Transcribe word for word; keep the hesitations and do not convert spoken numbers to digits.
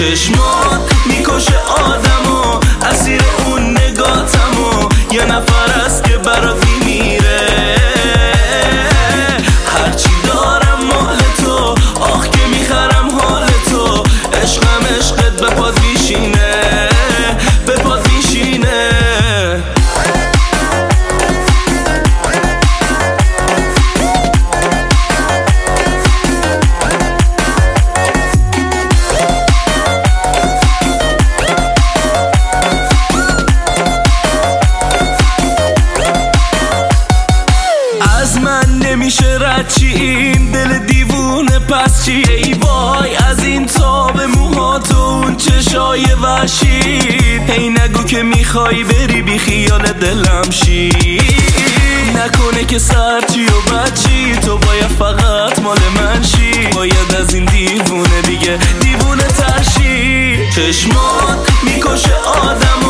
چشمات میکشه آدمو، اسیر اون نگاتمو، یه نفر است که برات میمیره. هرچی دارم مال تو، آخ که میخرم حال تو، عشقم عشقت به پاد میشینه، به پاد میشینه. از من نمیشه رد چی این دل دیوونه، پس چی؟ ای وای از این تاب موهات و اون چشای وحشیت، هی نگو که میخوای بری بی خیال دلم شی، نکنه که سرچی و بچی، تو باید فقط مال من شی، باید از این دیوونه دیگه دیوونه تر شی. چشمات میکشه آدمو،